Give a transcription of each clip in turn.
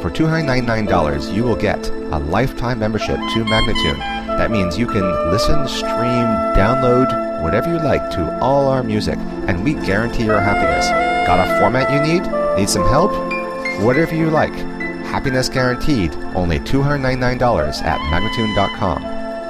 For $299, you will get a lifetime membership to Magnatune. That means you can listen, stream, download, whatever you like to all our music, and we guarantee your happiness. Got a format you need? Need some help? Whatever you like. Happiness guaranteed. Only $299 at Magnatune.com.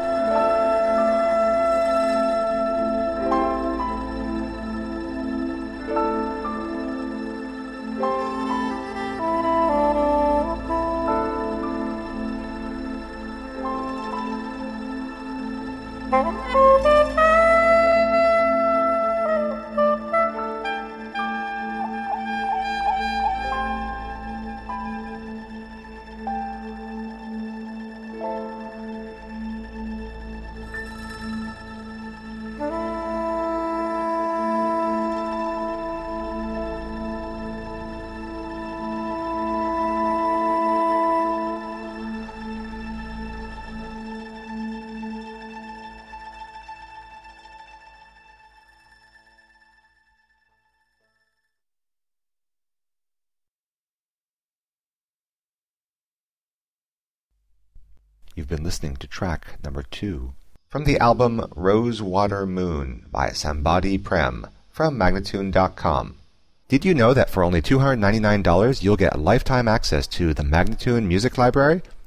You've been listening to track number 2 from the album Rosewater Moon by Sambadi Prem from Magnatune.com. Did you know that for only $299 you'll get lifetime access to the Magnatune Music Library?